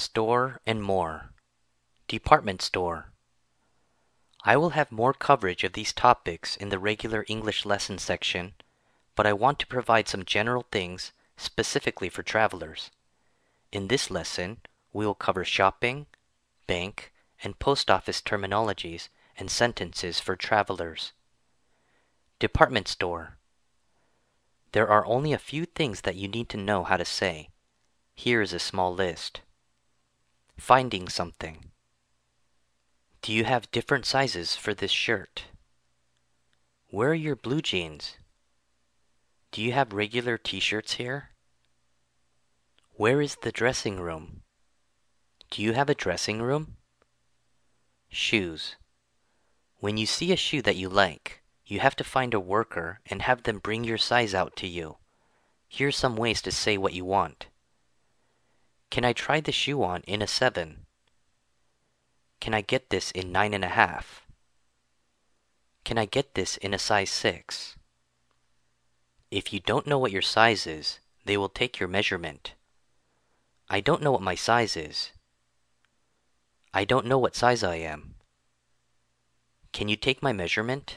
store, and more. Department store. I will have more coverage of these topics in the regular English lesson section, but I want to provide some general things specifically for travelers. In this lesson, we will cover shopping, bank, and post office terminologies and sentences for travelers. Department store. There are only a few things that you need to know how to say. Here is a small list. Finding something. Do you have different sizes for this shirt? Where are your blue jeans? Do you have regular t-shirts here? Where is the dressing room? Do you have a dressing room? Shoes. When you see a shoe that you like, you have to find a worker and have them bring your size out to you. Here's some ways to say what you want. Can I try the shoe on in a 7? Can I get this in 9.5? Can I get this in a size 6? If you don't know what your size is, they will take your measurement. I don't know what my size is. I don't know what size I am. Can you take my measurement?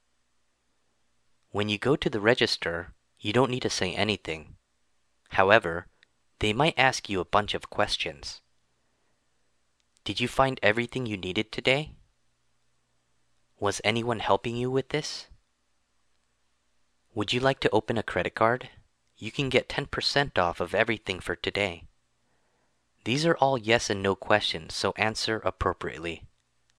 When you go to the register, you don't need to say anything. However, they might ask you a bunch of questions. Did you find everything you needed today? Was anyone helping you with this? Would you like to open a credit card? You can get 10% off of everything for today. These are all yes and no questions, so answer appropriately.